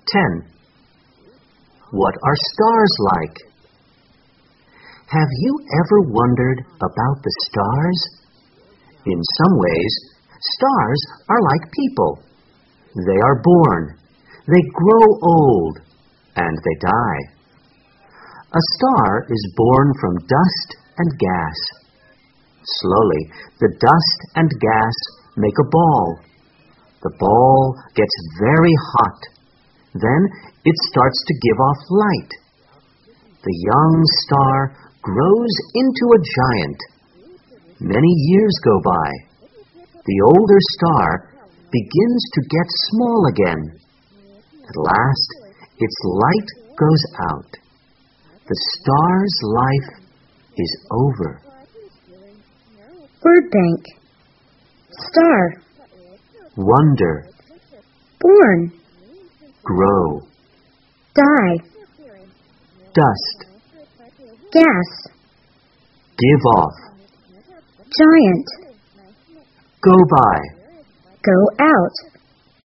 10. What are stars like? Have you ever wondered about the stars? In some ways, stars are like people. They are born, they grow old, and they die. A star is born from dust and gas. Slowly, the dust and gas make a ball. The ball gets very hot. Then it starts to give off light. The young star grows into a giant. Many years go by. The older star begins to get small again. At last, its light goes out. The star's life is over. Word bank. Star. Wonder. Born. Grow. Die. Dust. Gas. Give off. Giant. Go by. Go out.